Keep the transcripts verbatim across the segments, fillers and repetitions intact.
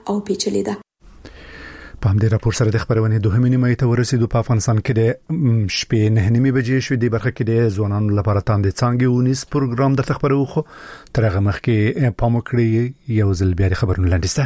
او پیچلې ده. په همدې راپور سره د خبرونې دوه نیمه ته ورسېدو. په افغانستان کې د شپې نه نیمه بجې شوې د برخه کې د ځوانانو لپاره تاندې څنګه ونیس پروګرام د خبرو خو تر هغه مخکې پام وکړي یو ځل بیا د خبرونو لاندې.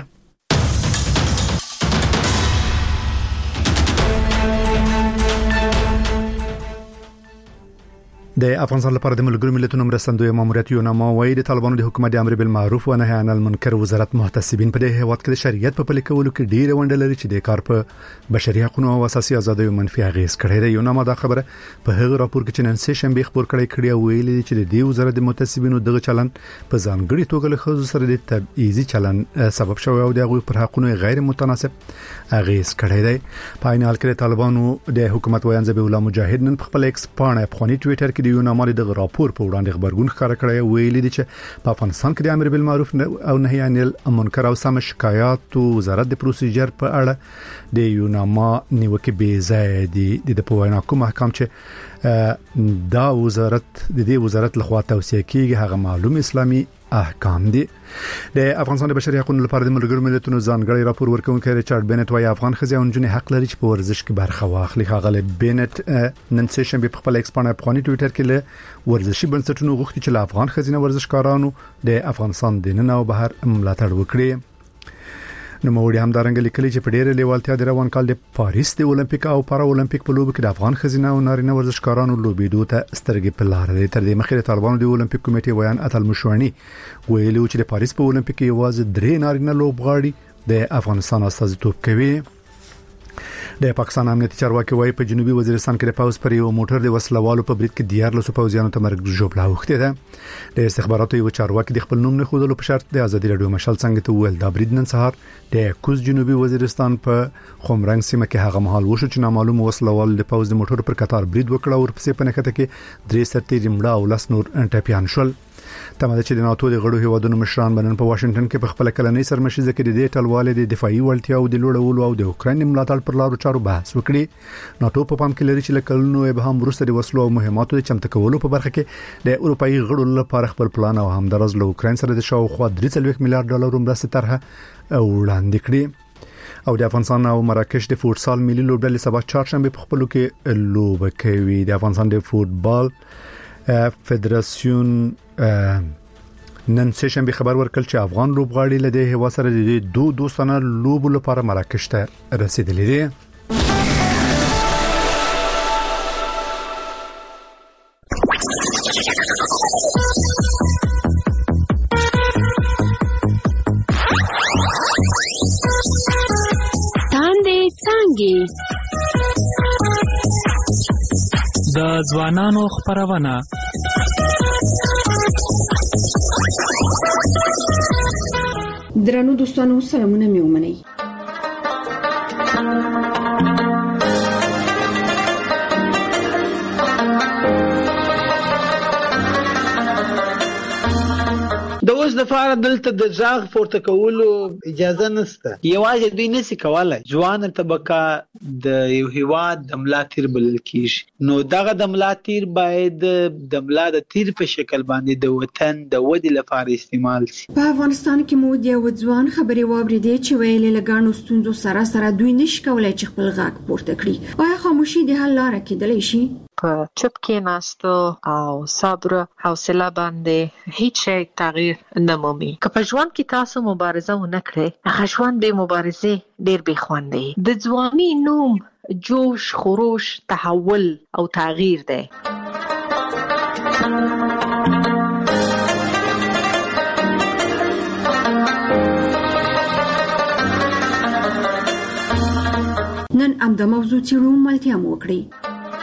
د افغانستان لپاره د ملګرو ملتونو مرستندوی ماموریت یوناما وايي د طالبانو د حکومت د امر بالمعروف و نهي عن المنکر وزارت محتسبین په دې هیواد کې د شریعت په پلي کولو کې ډېر ونډه لري چې د کار په بشري حقوقو او اساسي ازادیو منفي اغیز کړی دی. یوناما دا خبره په هغه راپور کې چې نن سه شنبه خبر کړی کړی ویلي چې د دې وزارت د محتسبینو دغه چلن په ځانګړي توګه له خصوص سره د تبعیضي چلن سبب شوی او د هغوی پر حقوقو غیر متناسب اغیز کړی دی. په عین حال کې طالبانو د حکومت ویان ذبیح الله مجاهد نن خپل ایکس پاڼه په خونی ټوئیټر کې د یوناما د راپور په وړاندې خبرګون ښکاره کړی ویلي دي چې په افغانستان کې د امر بالمعروف او نهي عن المنکر او سم شکایات وزارت د پروسیجر په اړه د یوناما نیوکه بې ځای دي. د په وینا کوم احکام چې دا وزارت د دې وزارت لخوا توصیه کیږي هغه معلوم اسلامي احکام دي. د افغانستان د بشري حقوقو لپاره د ملګرو ملتونو ځانګړي راپور ورکونکي ریچارډ بینټ وايي افغان ښځې او نجونې حق لري چې په ورزش کې برخه واخلي. هغه بینټ نن سه شنبه په خپل ایکس پاڼه په خونی ټوئیټر کې له ورزشي بنسټونو غوښتي چې له افغان ښځینه ورزشکارانو د افغانستان د نن او بهر ملاتړ وکړي. نو موږ هم دارنګ لیکلي چې په ډېر لیوالتیا د روان کال د پاریس د اولمپیک او پارا اولمپیک په لوبو کې د افغان ښځینه او نارینه ورزشکارانو لوبېدو ته سترګې په لار دي. تر دې مخکې د طالبانو د اولمپیک کمیټې ویان اتل مشوانی ویلي چې د پاریس په اولمپیک کې یوازې درې نارینه لوبغاړي د افغانستان استازیتوب کوي. د پاکستان امنیتي چارواکي وايي په جنوبي وزیرستان کې د پاوز پر یو موټر د وسلوالو په برید کې دیار لسو پوځیانو ته مرګ ژوبلا وخته ده. د استخباراتو یو چارواکي د خپل نوم نه خودلو په شرط د ازادي رادیو مشال څنګه ته ویل دا برید نن سهار د کوز جنوبي وزیرستان په خمرنګ سیمه کې هغه محل وشو چې نامعلوم وسلوال د پاوز د موټر پر قطار برید وکړ او ورپسې په نکته کې درې سرتیري مړه او لاس نور ټپيان شول. تمه ده چې د ناتو د غړو هیوادونو مشران بنن په واشنگټن کې په خپل کلنۍ سرمشيزه کې د دې ټلواله د دفاعي وړتیا او د لوړولو او د اوکرين ملاتړ پر لارو چارو بحث وکړي. ناتو په پام کې لري چې لکلنو ابهام وروسته د وسلو او مهماتو د چمتو کولو په برخه کې د اروپאי غړو لپاره خپل پلان او همدارز له اوکرين سره د شاوخوا درې سلويخ میلیارډ ډالر مرسته طرحه وړاندې کړي. او د افغانستان او مراکش د فوټسال ملي لوبډلې سبا چهارشنبه په خپل کې لوب کوي. د افغانستان د فوټبال فدراسیون نن سه شنبه خبر ورکړ چې افغان لوبغاړي له دې هوا سره د دوه دوستانه لوبو لپاره مراکش ته رسیدلي دي. تاندې څنګه د ځوانانو خبرونه درنو دوستانو سلامونه مې ومنئ. د اوس د فار دلته د ځاغ پورته کولو اجازه نشته. یوازې دوی نشي کولای ځوان طبقه د یو هیواد د ملا تیر بلل کیږي. نو دغه د ملا تیر باید د ملا د تیر په شکل باندې د وطن د ودی لپاره استعمال شي. په افغانستان کې مو د یو ځوان خبري واوریدې چې ویلې لګانو ستونزو سره سره دوی نشي کولای چې خپل غږ پورته کړي. آیا خاموشي د حل لاره کېدلی شي؟ په چپ کې ناستو او صبر حوصله باندې هیڅ شی تغییر نه مومي. که په ژوند کې تاسو مبارزه ونه کړئ هغه ژوند به مبارزه ډیر به خوند دی. د ځواني نوم جوش خروش تحول او تغییر دی. نن ام د موضوع چیرو ملتیا مو وکړي.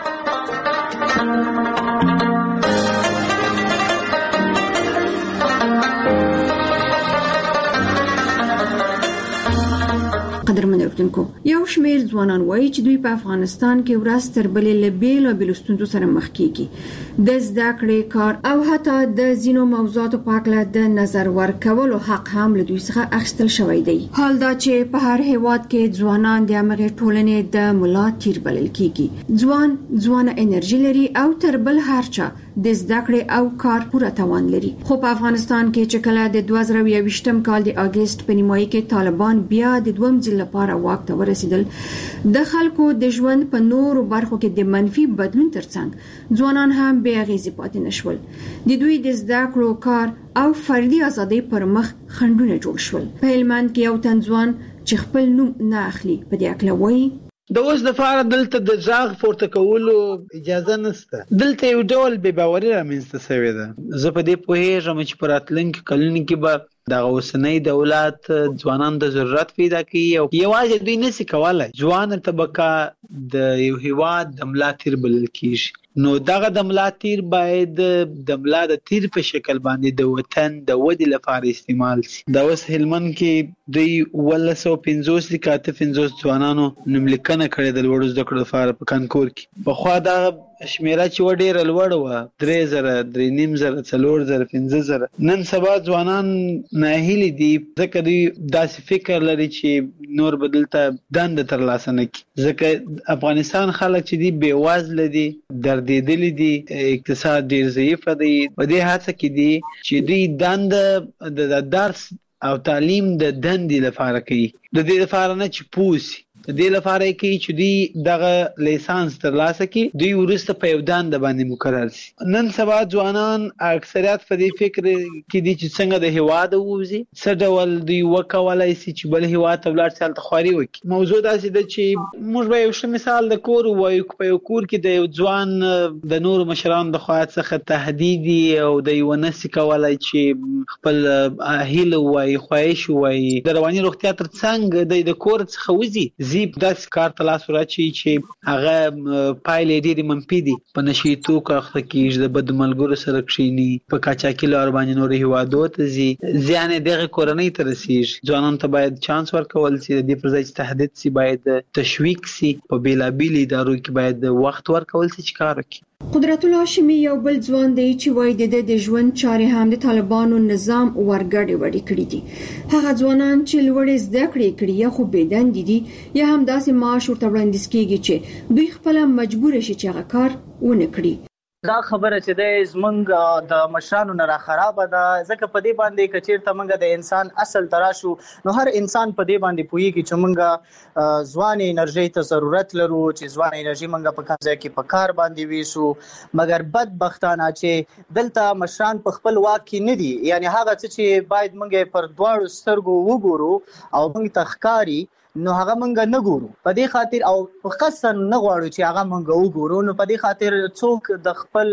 قدرمن اورېدونکو یو شمېر ځوانان وایي چې دوی په افغانستان کې ورځ تر بلې له بیلو بیلو ستونزو سره مخ کیږي. د زده کړې کار او حتی د ځینو موضوعاتو په اړه د نظر ورکولو حق هم له دوی څخه اخیستل شوی دی. حال دا چې په هر هیواد کې ځوانان د امغه ټولنې د ملا تیر بلل کیږي. ځوان ځوانه انرژي لري او تر بل هر چا د زده کړې او کار پوره توان لري. خو په افغانستان کې چې کله د دوه زره یوویشتم کال د اگست په نیمایي کې طالبان بیا د دویم ځل لپاره واک ته ورسېدل، د خلکو د ژوند په نورو برخو کې د منفي بدلون ترڅنګ ځوانان هم بې اغېزې پاتې نشول. د دوی د زده کړو، کار او فردي ازادۍ پر مخ خنډونه جوړ شول. په هلمند کې یو تن ځوان چې خپل نوم نه اخلي په دې اړه وایي: د اوس د فار دلته د ځاغ پورته کولو اجازه نشته. دلته یو ډول بې باوري رامنځته شوې ده. زه په دې پوهیږم چې په راتلونکي کلونو کې به د اوسنۍ دولت ځوانان د ضرورت پیدا کوي او یوازې دوی نشي کولای ځوان طبقه د یو هیواد د ملا تیر بلل کیږي. نو دغه د ملا تیر باید د ملا د تیر په شکل باندې د وطن د ودی لپاره استعمال شي. د اوس هلمند کې دوی ولس او پنځوس لکاته پنځوس ځوانانو نملیکنه کړې د لوړو زده کړو لپاره په کانکور کې. په خوا دا شمیره چې و ډیره لوړ و، درې زره، درې نیم زره، څلور زره، پنځه زره. نن سبا ځوانان ناهیلي دي ځکه دوی داسې فکر لري چې نور بدلته دند ترلاسه نه کړي. ځکه افغانستان خلک چې دي بې وزله دي، دردېدلي دي، اقتصاد ډیر ضعیف دی. په دې هڅه کې دي چې دوی دند د درس او تعلیم د دندې لپاره کوي، د دې لپاره نه چې پوسی د دې لپاره کې چې دوی دغه لیسانس ترلاسه کړي، دوی ورسته په یو دند باندې مقرر شي. نن سبا ځوانان اکثریت په دې فکر کې دي چې څنګه د هیواد ووزي، څه ډول دوی وکولای شي چې بل هیواد ته ولاړ شي هلته خواري وکړي. موضوع داسې ده چې موږ به یو ښه مثال د کور ووایو. په یو کور کې د یو ځوان د نورو مشرانو د خوا څخه تهدید او د یو نسي کولای چې خپل هیله وایي، خواهش وایي، د رواني روغتیا تر څنګ د کور څخه وځي، زیب داسې کار ته لاس وراچي چې هغه پایلې ډېرې منفي دي. په نشي توکو اخته کېږي، د بدو ملګرو سره کښېني، په قاچاقي لارو باندې نورو هیوادو ته ځي، زیان یې دغې کورنۍ ته رسېږي. ځوانانو ته باید چانس ورکول شي، د دې پر ځای چې تهدید شي باید تشویق شي. په بېلابېلو ادارو کې باید وخت ورکول شي چې کار وکړي. قدرت الله هاشمي یو بل ځوان دی چې وایي د د ژوند چارې هم د طالبانو نظام ورګړې وړې کړې دي. هغه ځوانان چې لوړې زده کړې کړي یا خو بېدندې دي یا هم داسې معاش ورته وړاندیز کیږي چې دوی خپل مجبور شي چې هغه کار ونه کړي. دا خبره چې د زمنګ د مشرانو نه را خراب ده، ځکه په دې باندې کچیرته منګه د انسان اصل تراشو نو هر انسان په دې باندې پوهیږي چې منګه ځوان انرژي ته ضرورت لرو، چې ځوان انرژي منګه په کوم ځای کې په کار باندې ویسو. مګر بدبختانه چې دلته مشران په خپل واک کې نه دي، یعنی هغه څه چې باید منګه پر دواړو سترګو وګورو او موږ تخکاری نو هغه مونږ نه ګورو. په دې خاطر او په قصد نه غواړو چې هغه مونږ وګورو. نو په دې خاطر څوک د خپل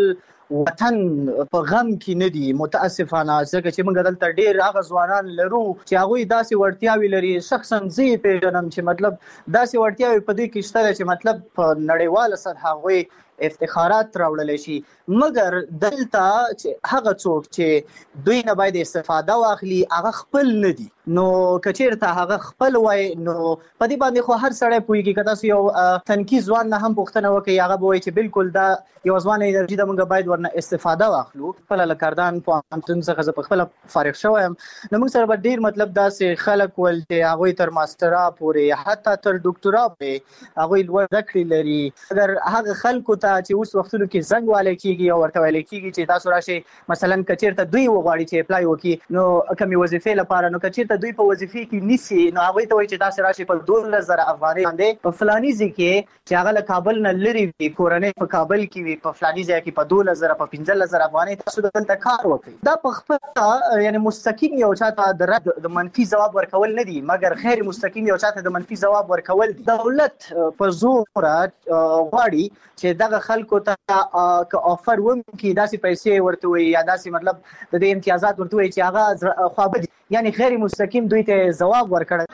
وطن په غم کې نه دي متاسفانه، ځکه چې موږ دلته ډېر هغه ځوانان لرو چې هغه داسې وړتیاوي لري. شخصا زه پیژنم چې مطلب داسې وړتیاوي په دې کې شته چې مطلب په نړیواله سطح هغه افتخارات راوړل شي. مګر دلته چې هغه څوک چې دوی نه باید استفاده واخلي هغه خپل نه دي. نو کچیرته هغه خپل وای نو په دې باندې خو هر سړی پوهیږي که تاسو یو تنکي ځوان نه هم پوښتنه وکړئ هغه به وایي چې بالکل دا یو ځوان انرژي ده، موږ باید ورنه استفاده واخلو. خپله له کردان پوهنتون څخه زه په خپله فارغ شوی یم. نو موږ سره به ډېر مطلب داسې خلک ول چې هغوی تر ماسټرا پورې حتی تر ډاکټرا پورې هغوی لوړ زده کړې لري. اگر هغه خلکو ته چې اوس وختونو کې زنګ والی کېږي او ورته ویلی کېږي چې تاسو راشئ مثلا که چېرته دوی وغواړي چې اپلای وکړي نو کمې وظیفې لپاره، نو که چېرته دوی په وظیفې کې نیسي نو هغوی ته وایي چې تاسې راشئ په دولس زره افغانۍ باندې په فلاني ځای کې چې هغه له کابل نه لرې وي، کورنۍ په کابل کې وي، په فلاني ځای کې په دولس زره په پنځلس زره افغانۍ تاسو دلته کار وکړئ. دا په خپله یعنې مستقیم یو چاته د رد د منفي ځواب ورکول نه دي، مګر غیر مستقیم یو چاته د منفي ځواب ورکول دي. دولت په زوره غواړي چې دغه خلکو ته که آفر وکړي داسې پیسې ورته وایي یا داسې مطلب د دې امتیازات ورته وایي چې هغه خوابه دي، یعنی غیر مستقیم دوی ته ځواب ورکړی.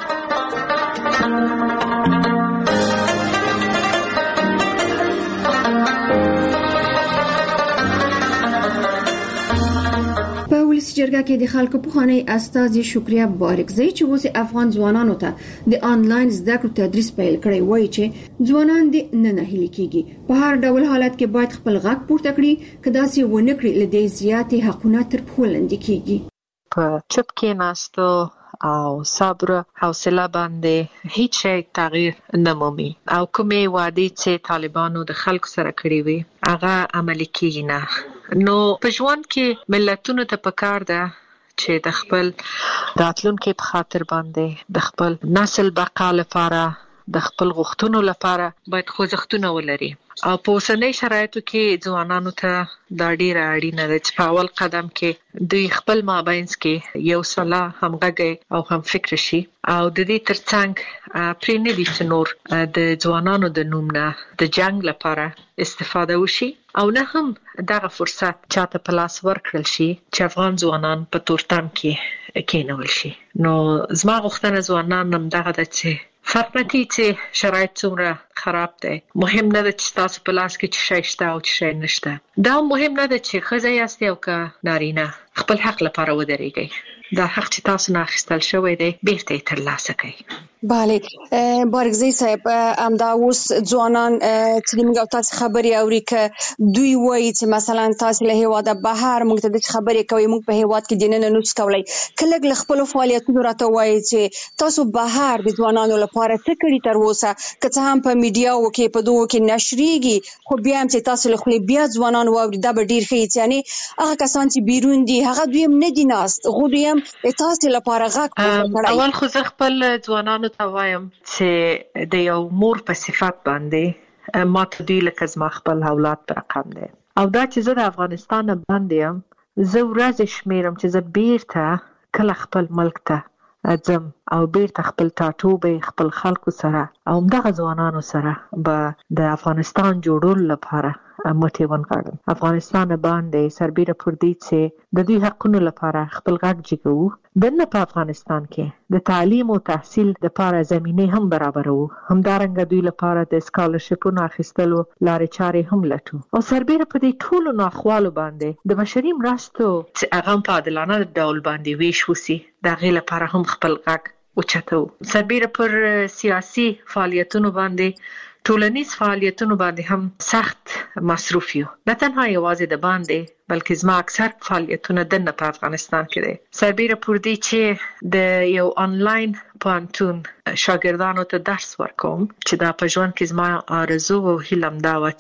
په ولسی جرګه کې د خلکو پخوانی استازي شکریا بارکزی چې اوس افغان ځوانانو ته د آنلاین زده کړو تدریس پیل کړی وایي چې ځوانان د نه نه هلي کېږي، په هر ډول حالت کې باید خپل غږ پورته کړي، که داسې ونه کړي لدې زیاتې حقونه تر پښو لاندې کېږي. په چپ کې ناستو او صبر حوصله باندې هیڅ شی تغییر نه مومي او کومې وعدې چې طالبانو د خلکو سره کړې وي هغه عملي کیږي نه. نو په ژوند کې ملتونو ته پکار ده چې د خپل راتلونکي په خاطر باندې د خپل نسل بقا لپاره د خپل غوښتنو لپاره باید خوځښتونه ولري او په اوسنۍ شرایطو کې ځوانانو ته دا ډیره اړینه ده چې په اول قدم کې دوی خپل مابینځ کې یو سلا همغږي او هم فکر شي او د دې ترڅنګ پرې نه دي چې نور د ځوانانو د نوم نه د جنگ لپاره استفاده وشي او نه هم دغه فرصت چاته په لاس ورکړل شي چې افغان ځوانان په تورتم کې کېنول شي. نو زما غوښتنه ځوانان هم دغه ده چې فرق نه کوي چې شرایط څومره خراب دی، مهم نه ده چې تاسو په لاس کې چې شی شته او چې شی نشته. دا مهم نه ده چې ښځه یاست او که نارینه خپل حق لپاره ودرېږئ. دا حق چې تاسو نه اخیستل شوی دی بیرته یې ترلاسه کړئ. بله بارګزی صاحب، همدا اوس ځوانان چې موږ او تاسو خبرې اوري که دوی وایي چې مثلا تاسو له هیواده بهر موږ ته د خبرې کوي موږ په هیواد کې دننه نوڅ کولای کله له خپل فعالیتونو راته وایي چې تاسو بهر د ځوانانو لپاره څه کړی تر اوسه، که څه هم په میډیاو کې په دوه کې نشریږي خو بیا هم چې تاسو له خپل بیا ځوانان واوري دا به ډیر ښه، یعنی هغه کسان چې بیرون دي هغه دوی هم نه دي ناست خو دوی هم تاسو لپاره غږ کوي. اول خو زه خپل ځوانانو ته وایم چې د یو مور په صفت باندې ما ته دوی لکه زما خپل اولاد په رقم دی او دا چې زه د افغانستان باندې یم زه ورځې شمیرم چې زه بیرته کله خپل ملک ته ځم او بیرته خپل ټاټوبې خپل خلکو سره او همدغه ځوانانو سره به د افغانستان جوړولو لپاره مټې ونغاړم. افغانستان باندې سربیره پر دې چې د دوی حقونو لپاره خپل غږ جګوو، دننه په افغانستان کې د تعلیم او تحصیل لپاره زمینه هم برابرو، همدارنګه دوی لپاره د سکالرشپونو اخیستلو لارې چارې هم لټو او سربیره په دې ټولو ناخوالو باندې د بشري مرستو چې هغه په عادلانه ډول باندې ویش وسی د هغې لپاره هم خپل غږ اوچتو. سربیره پر سیاسي فعالیتونو باندې ټولنیز فعالیتونو باندې هم سخت مصروف یو، نه تنها یوازې د باندې بلکې زما اکثر فعالیتونه دننه په افغانستان کې دي. سربیره پر دې چې د یو آنلاین پوهنتون شاګردانو ته درس ورکوم چې دا په ژوند کې زما آرزو او هیله همدا وه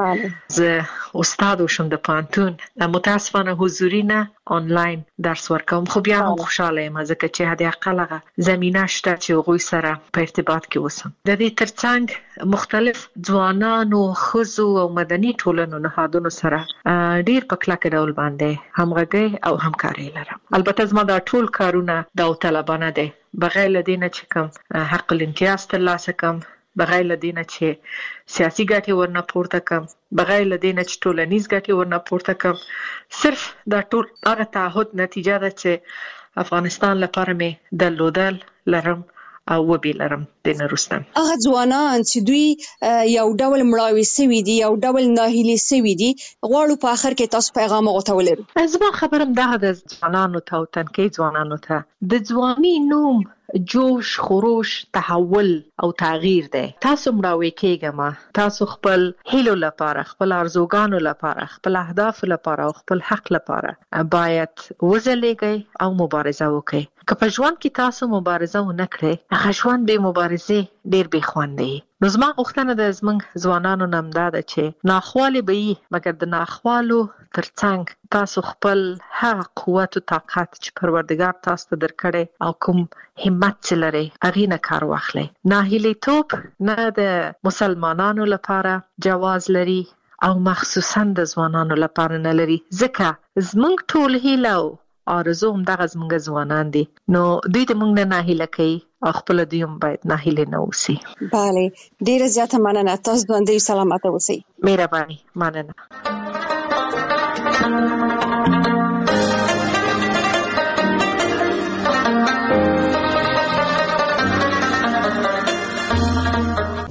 چې زه استاد وشم د پوهنتون. متاسفانه حضوري نه آنلاین درس ورکوم خو بیا هم خوشاله یم ځکه چې حد اقل هغه زمینه شته چې هغوی سره په ارتباط کې اوسم. د دې ترڅنګ مختلف ځوانانو ښځو او مدني ټولنو نهادونو سره ډیر په کلکه ډول باندې همغږي او همکاري لرم. البته زما دا ټول کارونه داوطلبانه دي بغیر له دې نه چې کوم حق الامتیاز ترلاسه کړم، بغیر له دې نه چې سیاسي ګټې ورنه پورته کړم، بغیر له دې نه چې ټولنیز ګټې ورنه پورته کړم. صرف دا ټول هغه تعهد نتیجه ده چې افغانستان لپاره مې درلودل لرم او وبې لرم د نه وروسته. هغه ځوانان چې دوی یو ډول مړاوي سوي دي یو ډول ناهیلي سوي دي غواړو په آخر کې تاسو پیغام هغو ته ولرو. زما خبره همدغه د ځوانانو ته او تنکۍ ځوانانو ته د ځواني نوم جوش خروش تحول او تغییر دی. تاسو مړاوي کېږه ما تاسو خپل هیلو لپاره خپل ارزوګانو لپاره خپل اهداف لپاره او خپل حق لپاره باید وځلېږئ او مبارزه وکړئ. که په ژوند کې تاسو مبارزه ونه کړئ هغه ژوند بې مبارزې ډیر بې خوند دی. نو زما غوښتنه د زموږ ځوانانو نه همدا ده چې ناخوالې به وي مګر د ناخوالو ترڅنګ تاسو خپل هغه قوت او طاقت چې پروردګار تاسو ته درکړی او کوم همت چې لرئ هغې نه کار واخلئ. ناهیلیتوب نه د مسلمانانو لپاره جواز لري او مخصوصا د ځوانانو لپاره نه لري ځکه زموږ ټول هیله او آرزو همدغه زموږ ځوانان دي. نو دوی د موږ نه ناهیله کوي او خپل دوی هم باید ناهیله نه اوسي. بله ډیره زیاته مننه، تاسو ژوندي سلامته اوسئ. مهرباني، مننه.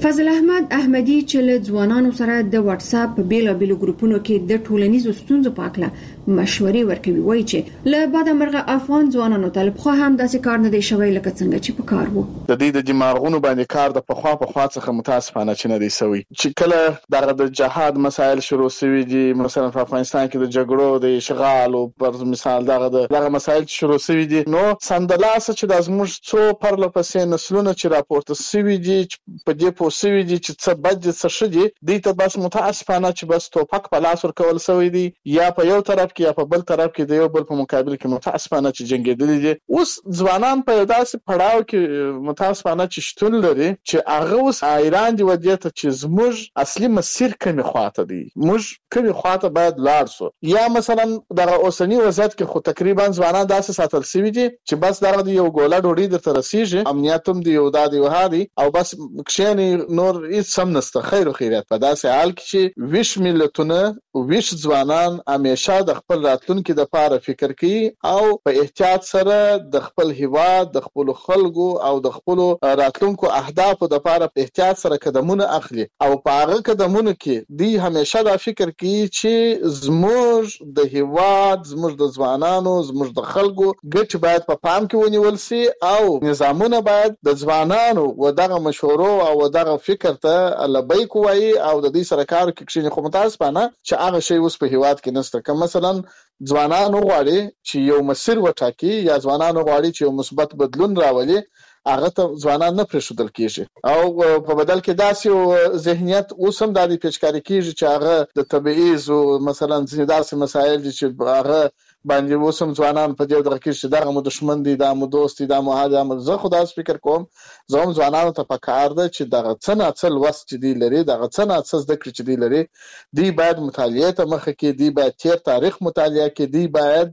فضل احمد احمدي چې له ځوانانو سره د واتس اپ بیلابیلو ګروپونو کې د ټولنیزو ستونزو په اړه مشورې ورکوي، وایي چې له بعد مرغه افغان ځوانانو ته خو هم داسې کار نه دی شوی لکه څنګه چې په کار وو. د دې د دماغونو باندې کار د پخوا په خوا څخه متاسفانه چې نه دی سوی. چې کله دغه د جهاد مسایل شروع شوي دي، مثلا په افغانستان کې د جګړو د اشغال او پر مثال دغه دغه مسایل شروع شوي دي، نو سندلاسه چې د زموږ څو پرله پسې نسلونه چې راپورته شوي دي په دې پوه شوي دي چې څه بد دي څه ښه دي، دوی ته بس متاسفانه چې بس توپک په لاس ورکول شوی دی، یا په یو طرف کې یا په بل طرف کې د یو بل په مقابل کې متاسفانه چې جنگیدلي دي. اوس ځوانان په داسې پړاو کې متاسفانه چې شتون لري چې هغه اوس ایران دی ودی ته چې زموږ اصلي مسیر کومه خواته دی، موږ کومه خواته باید لاړ شو. یا مثلا دغه اوسنی وضعیت کې خو تقریبا ځوانان داسې ساتل شوي دي چې بس دغه د یو ګوله ډوډۍ درته رسیږي، امنیت هم دی یو دادی وهادي او بس کښینی نور هیڅ سم نسته، خیر او خیریت. په داسې حال کې چې ویش ملتونه ویش ځوانان همیشه د خپل راتلونکي لپاره فکر کوي او په احتیاط سره د خپل هیواد د خپل خلکو او د خپل راتلونکو اهدافو لپاره په احتیاط سره قدمونه اخلي او په هغه قدمونو کې دی همیشه دا فکر کوي چې زموږ د هیواد زموږ د ځوانانو زموږ د خلکو ګټ باید په پام کې ونیول شي او نظامونه باید د ځوانانو و دغه مشورو او دغه فکر ته لبیک وایي او د دې سره کار کوي. چې خو متاسفانه چې هغه شی اوس په هیواد کې نشته. که مثلا ځوانان غواړي چې یو مسیر وټاکي یا ځوانان غواړي چې یو مثبت بدلون راولي، هغه ته ځوانان نه پرېښودل کیږي او په بدل کې داسې یو ذهنیت اوس هم د پیچکاري کیږي چې هغه د تبعیض او مثلا ځینې داسې مسایل دي چې هغه باندې اوس هم ځوانان په دې ډول کې چې دغه مو دشمن دي، دا مو دوست دي، دا مو هدا مو. زه خو داس فکر کوم زه هم ځوانانو ته پکار ده چې دغه څه نه څه لوست چې دی لري، دغه څه نه څه زده کړې چې دی لري، دی باید مطالعه ته مخه کې، دی باید تیر تاریخ مطالعه کې، دی باید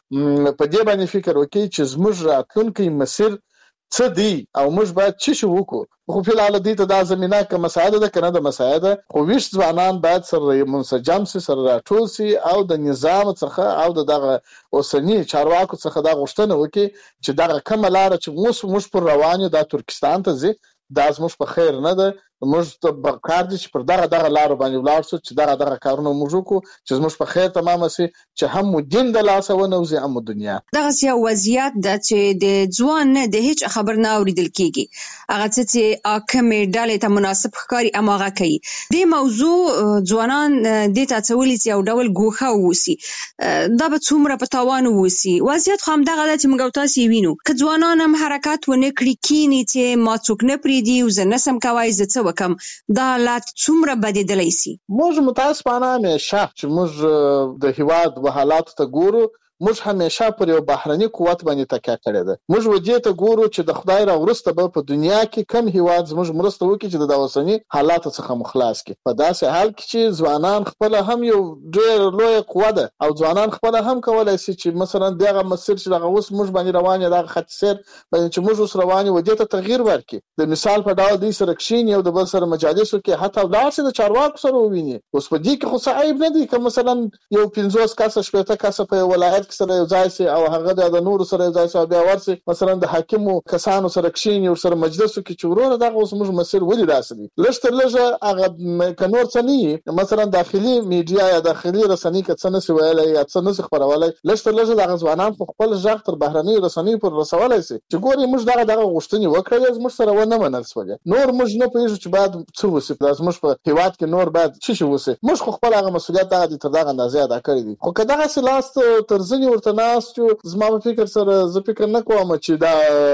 په دې باندې فکر وکړي چې زموږ راتلونکي مسیر څه دی او موږ باید څه شو وکړو. خو په لاره دي ته دا زمينه که مساعده ده کنه د مساعده خو ویش ځوانان باید سره منسجم سي، سره راټول سي او د نظام څخه او د دغه اوسنی چارواکو څخه دا غوښتنه وکړي چې دغه کومه لار چې موږ موږ پر روانو د ترکستان ته ځي دا زموږ په خیر نه ده. موږ ته کار دي چې پر دغه دغه لار باندې ولاړ شو چې دغه دغه کارونه موږ وکړو چې زموږ په خیر تمام شي، چې هم دین د لاسه ونوځي هم دنیا. دغه سیا وضعیت د چې د ځوان نه د هیڅ خبر نه اوریدل کیږي، هغه چې اکمه ډالې ته مناسب ښکاری اماغه کوي. د موضوع ځوانان د تاسولې چې یو ډول ګوخه ووسی دا به څومره په تاوان ووسی. وضعیت خو هم دغه چې موږ تاسو وینو که ځوانان هم حرکت ونه کړی کینی چې ما څوک نه پریدي او زه نسم کوي زه وکم دا حالات څومره بدیدلی سي. موږ متاسفانه همیشه چې موږ د هیواد و حالات ته ګورو موږ همیشه پر یو بهرني قوت باندې تکیه کړې ده. موږ ودې ته ګورو چې د خدای را ورسته به په دنیا کې کم هیواد زموږ مرسته وکړي چې د اوسنی حالات څخه مخلاص کړي. په داسې حال کې چې ځوانان خپل هم یو ډېر لوی قوت ده او ځوانان خپل هم کولای شي چې مثلا دغه مسیر چې دغه اوس موږ باندې روان دي دغه خط سیر باندې چې موږ اوس روان یو ودې ته تغییر ورکړي. د مثال په ډول دي سره کښین یو د بل سره مجالسو کې حتی ولارسي د چارواکو سره وویني. اوس په دې کې خو صعيب نه دي که مثلا یو پنځوس کسه شپږ کسه په ولایت سره یو ځای سي او هغه د نور سره یو ځای سي بیا ورسي مثلا د حاکمو کسانو سره کښین یو سره مجلسو کې چورونه دغه اوس موږ مسیر ولې راسي لږ تر لږه هغه کنور څه نه مثلا داخلي میډیا یا داخلي رسنۍ کې څه نه سی ویلای یا څه نه سی خبرولای لږ تر لږه د ځوانان په خپل ځخ تر بهرنۍ رسنۍ پر رسولای سي چې ګوري موږ دغه دغه غوښتنې وکړې موږ سره ونه منل سوله. نور موږ نه پېژو چې بعد څه وسی پلاس موږ په هیواد کې نور بعد څه شي وسی موږ خپل هغه مسولیت دغه تر دغه اندازې ادا کړی دي. خو کله چې لاست ترځنی ورته ناس چې زما په فکر سره زه فکر نه کوم چې دا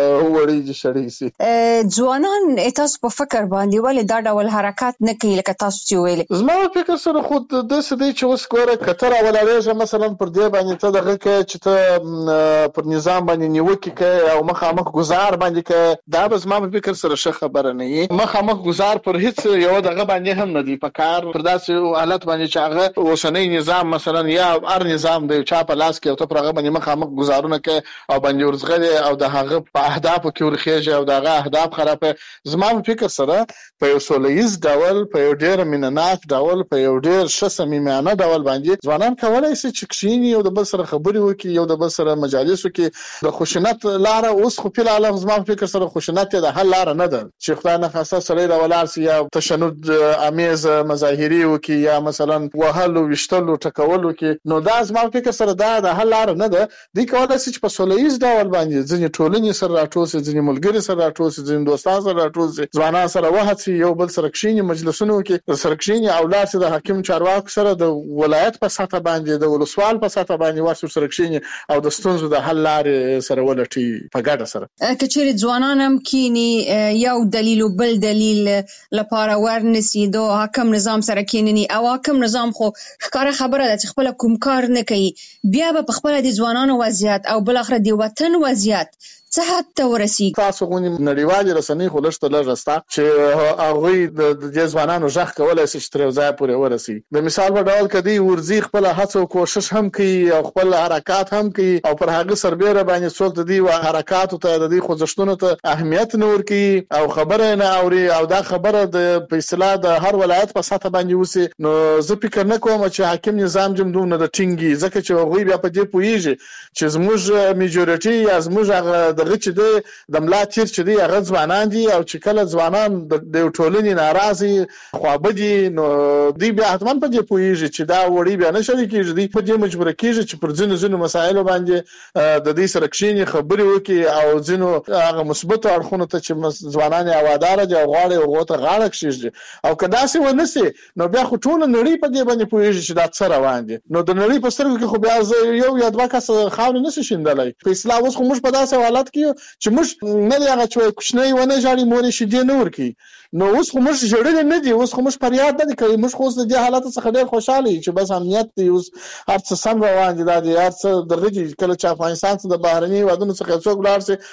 وړي شړې سي. ځوانان تاسو په فکر باندې ولې دا ډول حرکت نه کوي لکه تاسو چې ویل؟ زما په فکر سره خود د سدي چې اوس ګوره کتر اولارېږه مثلا پر دې باندې ته دغه کې چې ته پر نظام باندې نیوکه کوي او مخامخ گزار باندې کوي دا به زما په فکر سره ښه خبره نه وي. مخامخ گزار پر هیڅ یو دغه باندې هم نه دی په کار پر داسې حالت باندې چې هغه اوسنۍ نظام مثلا یا هر نظام د چا په لاس کې او ته پرغه باندې مخامخ گزارونه کوي او باندې ورزغه او د هغه په اهداف کې ورخیږي او دغه اهداف خرابه. زما په فکر سره په یو سولهیز ډول په یو ډیر مینناک ډول په یو ډیر ښه صمیمانه ډول باندې ځوانان کولای شي چې کښینی او د بل سره خبرې وکړي یو د بل سره مجالس وکړي. د خوشنط لار اوس خو په عالم زما په فکر سره خوشنط د حل لار نه ده چې خدای نه خاصه سره د ولارس یا تشنج امیز مظاهری وکړي یا مثلا وهلو وشتلو ټکولو کې. نو دا زما په فکر سره دا د حل لار نه ده. د کولای شي چې په سولهیز ډول باندې ځینې ټولنې سره راټول شي، ځینې ملګری سره راټول شي، ځینې دوستان سره راټول شي، ځوانان سره وهڅي یو بل سره کښینی مجلسونه وکړي، سره کښینی او لار چې د حاکم چارواکو سره د ولایت په سطح باندې د ولسوال په سطح باندې ورسره سره کښینی او د ستونزو د حل لارې سره ولټي په ګډه سره. کچېرې ځوانان هم کینی یو دلیل او بل دلیل لپاره ورنسي دو حاکم نظام سره کیننی او حاکم نظام خو ښکاره خبره ده چې خپل کوم کار نه کوي، بیا به خپل د ځوانانو وضعیت او بل اخر د وطن وضعیت څه حد ته ورسیږي. تاسو غونې نړیوالې رسنۍ خو لږ ته لږ ستا چې هغوی د دې ځوانانو غږ کولی شي چې تر یو ځایه پورې ورسي. د مثال په ډول که دوی ورځي خپله هڅه او کوشش هم کوي او خپل حرکات هم کوي او پر هغه سربیره باندې څوک د دې حرکاتو ته د دې خوځښتونو ته اهمیت نه ورکوي او خبره نه اوري او دا خبره د په اصطلاح د هر ولایت په سطح باندې وسي، نو زه فکر نه کوم چې حاکم نظام جم دومره د ټینګي، ځکه چې هغوی بیا په دې پوهېږي چې زموږ میجورټي یا زموږ هغه دغه چې دی د ملا تیر چې دی هغه ځوانان دي او چې کله ځوانان د ټولنې ناراضي خوابدي نو دوی بیا حتما په دې پوهېږي چې دا وړي بیا نه شری کېږي، دوی په دې مجبوره کېږي چې پر ځینو ځینو مسایلو باندې د دې سره کښیني خبرې وکړي او ځینو هغه مثبتو اړخونو ته چې ځوانان یې هواداره دي او غواړي هغو ته غاړه کښېږدي. او که داسې ونه سي نو بیا خو ټوله نړۍ په دې باندې پوهېږي چې دا څه روان دي. نو د نړۍ په سترګو کې خو بیا زه یو یا دوه کسه خاورې نه شي شیندلی. په اصطلاح اوس خو موږ په داسې حالت کې چې موږ نه دی هغه چې کوچنی ونه ژاړي مور یې شیدې نه ورکوي. نو اوس خو موږ ژړلې نه دي، اوس خو موږ فریاد نه دي کوي، موږ خو اوس د دې حالت څخه ډېر خوشحاله یو چې بس امنیت دی، اوس هر څه سم روان دي. دا دی هر څه دغه دي. کله چې افغانستان څخه د بهرني هېوادونو څخه څوک ولاړ شي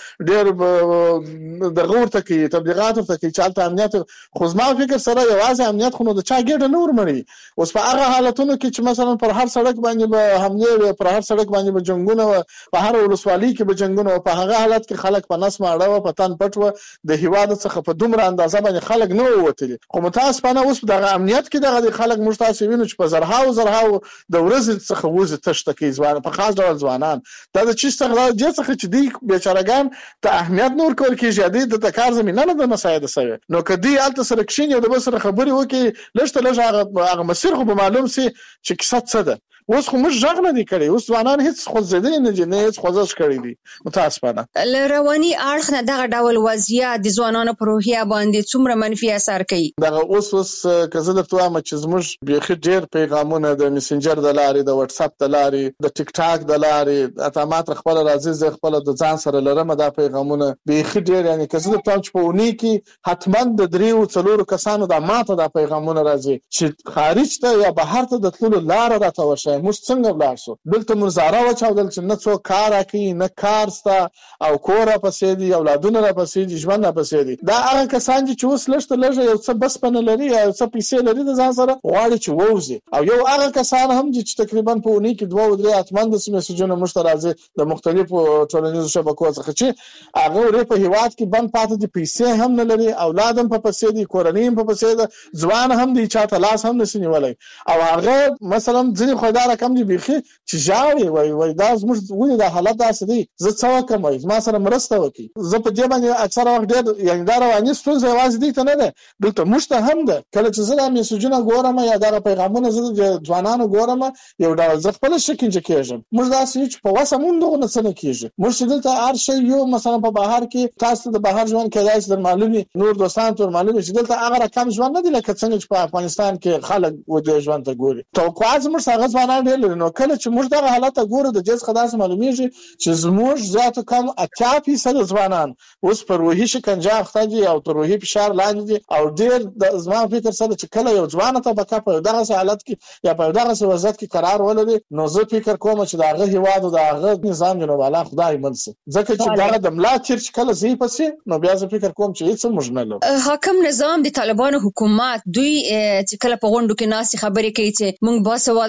ډېر دغه ورته کوي، تبلیغات ورته کوي چې هلته امنیت. خو زما فکر سره یوازې امنیت خو نو د چا ګېډه نه ورمړي. اوس په هغه حالتونو کې چې مثلا پر هر سړک باندې به حملې وي، پر هر سړک باندې به جنګونه وه، په هر ولسوالۍ کې به جنګونه وه، په هغه حالت کې خلک په نس ماړه وه، په تن پټ وه، د هېواد څخه په دومره اندازه باندې خلک نه ووتلي. خو متاسفانه اوس دغه امنیت کې دغه خلک موږ تاسو وینو چې په زرهاو زرهاو د ورځې څخه وځي تشته کوي ځوان، په خاص ډول ځوانان. دا د چی څخه دې څخه چې دوی بیچارهګان ته اهمیت نه ورکول کېږي، دوی د کار زمینه نه ده مساعده شوې. نو که دوی هلته سره کښېني او د بل سره خبرې وکړي لږ ته لږ هغه مسیر خو به معلوم سي چې کیسه څه ده. اوس خو موږ غږ نه دی کړی، اوس ځوانان هیڅ خوځېدلي نه دي، نه هیڅ خوځښت کړی دی. متاسفانه له رواني اړخ نه دغه ډول وضعیت د ځوانانو په روحیه باندې څومره منفي اثر کوي؟ دغه اوس اوس که زه درته وایم چې زموږ بیخي ډېر پیغامونه د میسنجر د لارې، د وټساپ د لارې، د ټیک ټاک د لارې، اته ماته خپله راځي زه خپله د ځان سره لرم دا پیغامونه بیخي ډېر. یعنې که زه درته وایم چې په اونۍ کې حتما د دریو څلورو کسانو دا ماته دا پیغامونه راځي چې خارج ته یا بهر ته د تللو لاره راته وښایه، موږ څنګه ولاړ شو. دلته موږ زاره واچاودل چې نه څوک کار راکوي، نه کار شته او کور راپسې دي، اولادونه راپسې دي، ژوند راپسې دي. دا هغه کسان دي چې اوس لږ ته لږه یو څه بسپنه لري یا یو څه پیسې لري د ځان سره غواړي چې ووځي. او یو هغه کسان هم دي چې تقریبا په اونۍ کې دوه او درې حتما داسې میسجونه موږ ته راځي د مختلفو ټولنیزو شبکو څخه چې هغه ورې په هېواد کې بند پاتې دي، پیسې هم نه لري، اولاد هم په پسې دي، کورنۍ هم په پسې ده، ځوان هم دی، چا ته لاس هم نشي نیولی. او هغه مثلا ځینې خو دا رقم دي بیخي چې ژاړي، وایي وایي دا زموږ ولې دا حالت داسې دی، زه څه وکړم، وایي زما سره مرسته وکړي. زه په دې باندې اکثره وخت ډېر یعنې دا رواني ستونزه یوازې دوی ته نه ده، دلته موږ ته هم ده. کله چې زه دا میسجونه ګورم یا دغه پیغامونه زه د ځوانانو ګورم یو ډول زه خپله شکنجه کېږم. موږ داسې یو چې په وسه مونږ دغه نه څه نه کېږي. موږ چې دلته هر شی یو مثلا په بهر کې تاسو ته د بهر ژوند کېدای شي در معلوم وي، نور دوستان ته معلوم چې دلته هغه رقم ژوند نه دی لکه څنګه چې په افغانستان کې خلک و دې ژوند ته ګوري. توقعات زموږ هغه ځوانان ډېر لري. نو کله چې موږ دغه حالت ته ګورو د دې څخه داسې معلومیږي چې زموږ زیاتو کم اتیا فیصده ځوانان اوس په روحي شکنجه اخته دي او تر روحي فشار لاندې دي. او ډېر د زما فکر سره چې کله یو ځوانه طبقه په دغسې حالت کې یا په دغسې وضعیت کې قرار ولري نو زه فکر کوم چې د هغه هېواد او د هغه نظام جنوب الله خدای من سي، ځکه چې دغه د ملا تیر چې کله زی پسې نو بیا زه فکر کوم چې هیڅ موږ نه لرو. حاکم نظام د طالبانو حکومت دوی چې کله په غونډو کې ناسي خبرې کوي چې موږ باسواده کسان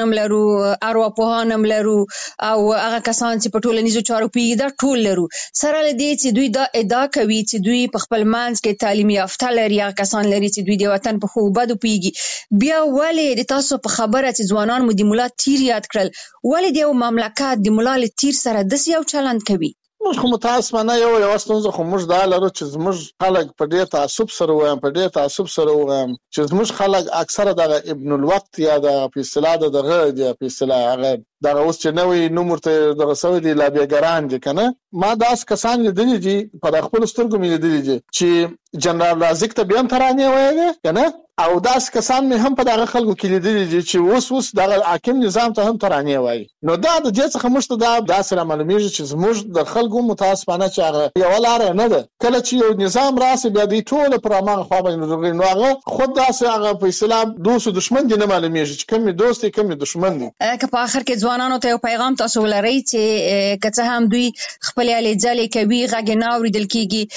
هم لرو، ارواپوهان هم لرو او هغه کسان چې په ټولنیزو چارو پیږي دا ټول لرو. سره لدې چې دوی دا ادعا کوي چې دوی په خپل منځ کې تعلیم یافته لري، هغه کسان لري چې دوی د وطن په خو بدو پیږي. بیا ولې د تاسو په خبره چې ځوانان مو د مولا تیر یاد کړل، ولې د یو مملکت د مولا له تیر سره داسې یو چلند کوي؟ موږ خو متاسفانه یو یو ستونزه خو موږ دا لرو چې زموږ خلک په ډېر تعصب سره وایم په ډېر تعصب سره وایم چې زموږ خلک اکثره د ابن الوقت یا د په اصطلاح دغه د په اصطلاح هغه دغه اوس چې نوې نوم ورته دغه سوي دي لا بیګران دي کنه. ما داس کسان لیدلي دي په خپل سترګو مې لیدلي دي چې جنرال رازق ته بیا ترانه وایي کنه، او داس کسان مې هم په دغه خلکو کې لیدلي دي چې اوس اوس دغه حاکم نظام ته هم ترانه وایي. نو دا د دې څخه مشته دا داسره معلومیږي چې زموږ د خلکو متاسفانه چې هغه یو لار نه ده. کله چې یو نظام راسي بیا دی ټول پر امغه خو باندې نو هغه خود داسه هغه په اسلام دوست دشمن دي نه معلومیږي چې کوم دوست دي کوم دشمن دي. که په اخر کې ځوانانو ته یو پیغام تاسو ولرئ چې که څه هم دوی خپل علي ځلې کوي غږ نه اوریدل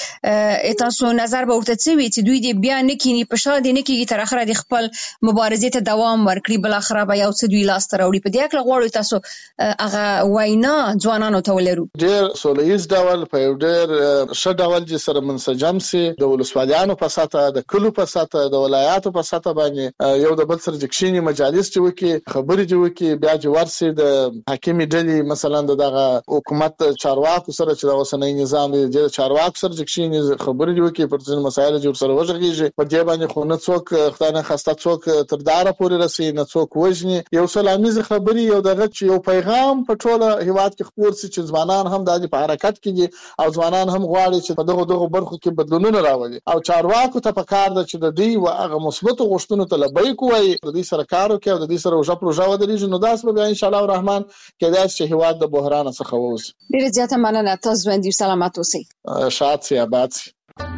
کیږي، تاسو نظر به ورته څه وي چې دوی دې بیا نه کینی په شا دي نه کیږي تر اخره د خپل مبارزې ته دوام ورکړي، بل اخره به یو څه دوی لاس ته راوړي. په دې اړه غواړو تاسو هغه وینا ځوانانو ته ولرو. ډېر سولهییز ډول په یو ډېر ښه ډول چې سره منسجم سي د ولسوالیانو په ساته د کلو په ساته د ولایاتو په ساته باندې یو د بل سره جکشینی مجالس چې وکي خبرې چې وکي بیا چې ورسي د حاکمي ډلې مثلا دغه حکومت چارواکو سره چې د اوسنۍ نظام د چارواکو سره جکشینی خبرې وکي پر ځین مسایل چې سره وژغيږي په دې باندې خو نه څوک خدای نه خسته څوک تر داره پورې رسي نه څوک وژني. یو سلامي خبري یو دغه چې یو پیغام په ټوله هیواد کې خپور سي چې ځوانان هم د په حرکت کې دي او ځوانان هم غواړي چې په دغه دغه برخو کې بدلونونه راولي او چارواکو ته پکار ده چې د دې او هغه مثبت غوښتنو ته لبیک وایي د دې سره کار وکړي او د دې سره وجه پروژه ودرېږي. نو داس به ان شاء الله الرحمن کېدای چې هیواد د بحران څخه ووځي. ډیره زیاته مننه، تاسو باندې سلامات اوسئ. شاد سي آباد سي.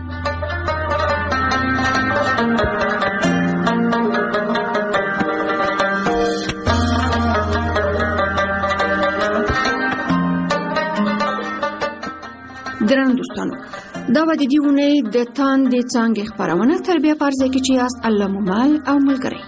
درنو دوستانو، دا و د دې ونې د تاندې څانګې خپرونه تر بیا پرځای کې چې یاست الله مو مل او ملګری.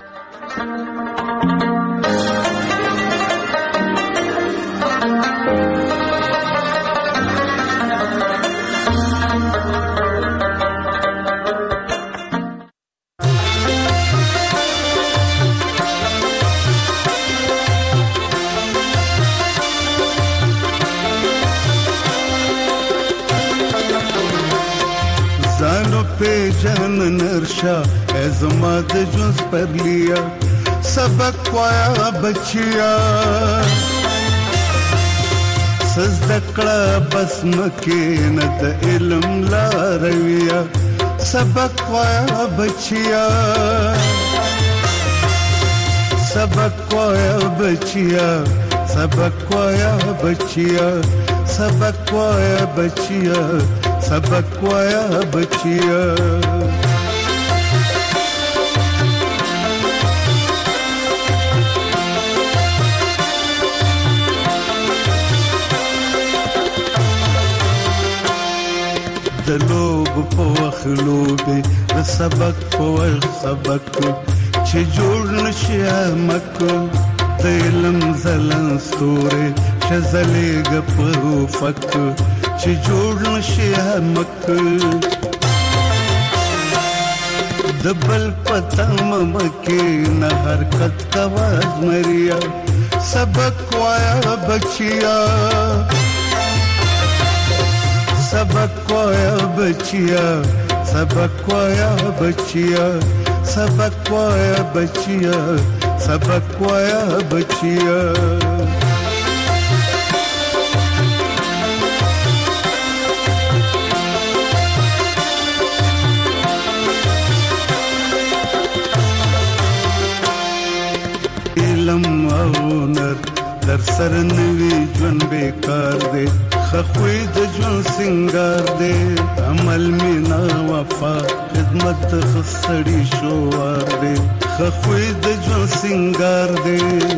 पे जन नरशा एज़माद जुज़ पर लिया सबक पाया बचिया सजदकड़ा बस मके न द इल्म ला रविया सबक पाया बचिया सबक पाया बचिया सबक पाया बचिया सबक पाया बचिया सबक पाया बचिया दलोब पवखलोबे सबक पवल सबक च जोड़ नशिया मक दिलम जलन सूरे शजले गपो फक च जोड़ नशिया मक दबल पतम मके न हरकत कवाज मरिया सबक वाया बचिया सबक वाया बचिया सबक वाया बचिया सबक वाया बचिया सबक वाया बचिया इलम औनर दर सरनवी जन बेकार दे खख्वीद जन सिंगार दे अमल में ना वफा खिदमत खसड़ी शोवार दे खख्वीद जन सिंगार दे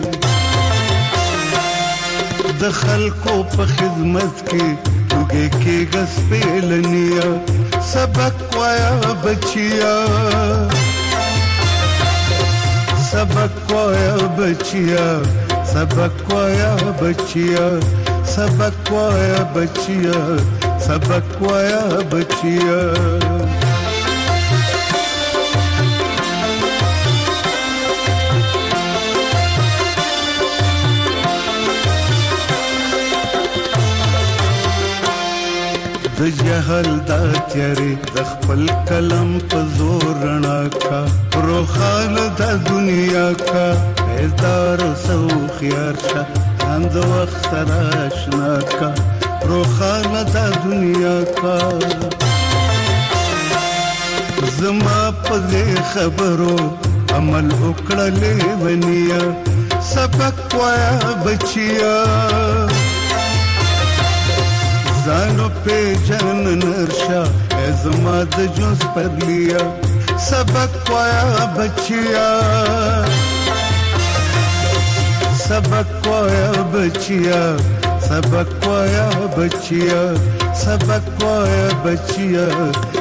दखल को प खिदमत की उगे के गस पे लनिया सबक वाया बचिया सबक वाया बचिया सबक वाया बचिया सबक वाया बचिया सबक वाया बचिया د جهل دا تیارې د خپل کلم په زور رڼا کا روخانه د دنیا کا هزار سو خيار شه اند وخت سره آشنا کا روخانه د دنیا کا زما په خبرو عمل وکړلې ونیا سبق وایا بچیا زانو पे जन नरशा ऐज़मा द जोस पर लिया सबक वाया बचिया सबक वाया बचिया सबक वाया बचिया सबक वाया बचिया